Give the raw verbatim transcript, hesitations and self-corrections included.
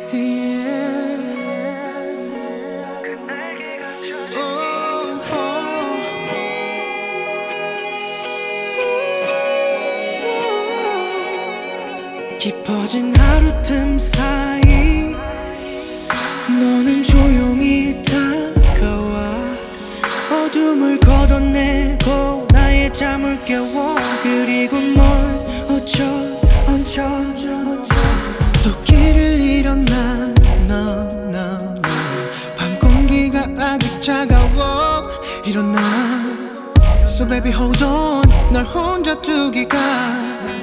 yeah. Oh, oh. 깊어진 하루 틈 사이 너는 조용히 다가와 어둠을 걷어내고 나의 잠을 깨워. 그리고 뭘 어쩌 어쩌 또 길을 잃었나. no, no, no. 밤 공기가 아직 차가워. 일어나 So baby hold on 널 혼자 두기가